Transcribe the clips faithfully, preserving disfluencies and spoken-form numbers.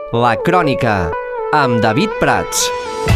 La Crònica, amb David Prats.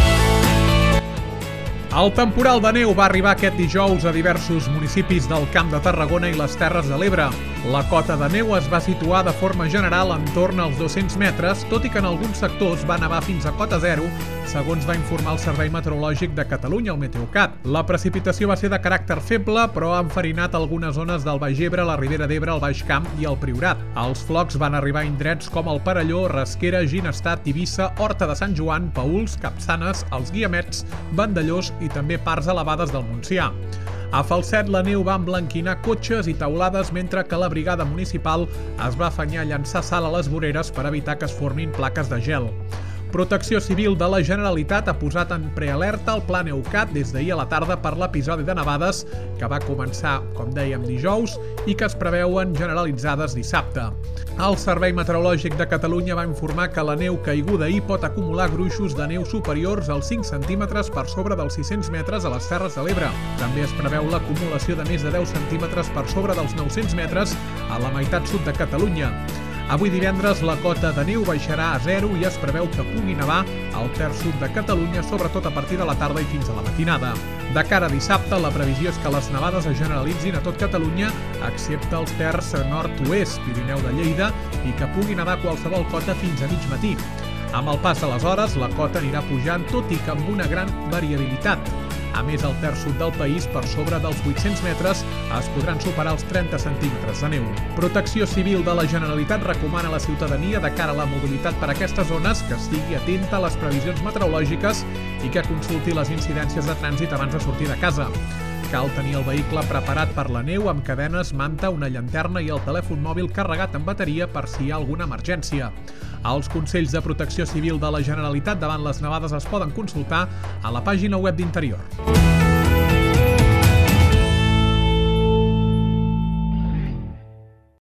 El temporal de neu va arribar aquest dijous a diversos municipis del Camp de Tarragona i les Terres de l'Ebre. La cota de neu es va situar de forma general entorn als dos-cents metres, tot i que en alguns sectors va nevar fins a cota zero, segons va informar el Servei Meteorològic de Catalunya, el Meteocat. La precipitació va ser de caràcter feble, però ha enfarinat algunes zones del Baix Ebre, la Ribera d'Ebre, el Baix Camp i el Priorat. Els flocs van arribar a indrets com el Perelló, Rasquera, Ginestar, Tivissa, Horta de Sant Joan, Paüls, Capçanes, els Guiamets, Vandellós i també parts elevades del Montsià. A Falset la neu va emblanquinar cotxes i teulades, mentre que la brigada municipal es va afanyar a llançar sal a les voreres per evitar que es formin plaques de gel. Protecció Civil de la Generalitat ha posat en prealerta el Pla Neucat des d'ahir a la tarda per l'episodi de nevades que va començar, com dèiem, dijous i que es preveuen generalitzades dissabte. El Servei Meteorològic de Catalunya va informar que la neu caiguda ahir pot acumular gruixos de neu superiors als cinc centímetres per sobre dels sis-cents metres a les Terres de l'Ebre. També es preveu l'acumulació de més de deu centímetres per sobre dels nou-cents metres a la meitat sud de Catalunya. Avui divendres la cota de neu baixarà a zero i es preveu que pugui nevar al terç sud de Catalunya, sobretot a partir de la tarda i fins a la matinada. De cara a dissabte, la previsió és que les nevades es generalitzin a tot Catalunya, excepte els terç nord-oest, Pirineu de Lleida, i que pugui nevar qualsevol cota fins a mig matí. Amb el pas de les hores, la cota anirà pujant, tot i que amb una gran variabilitat. A més, al terç sud del país, per sobre dels vuit-cents metres, es podran superar els trenta centímetres de neu. Protecció Civil de la Generalitat recomana a la ciutadania, de cara a la mobilitat per aquestes zones, que estigui atenta a les previsions meteorològiques i que consulti les incidències de trànsit abans de sortir de casa. Cal tenir el vehicle preparat per la neu amb cadenes, manta, una llanterna i el telèfon mòbil carregat amb bateria per si hi ha alguna emergència. Els consells de protecció civil de la Generalitat davant les nevades es poden consultar a la pàgina web d'Interior.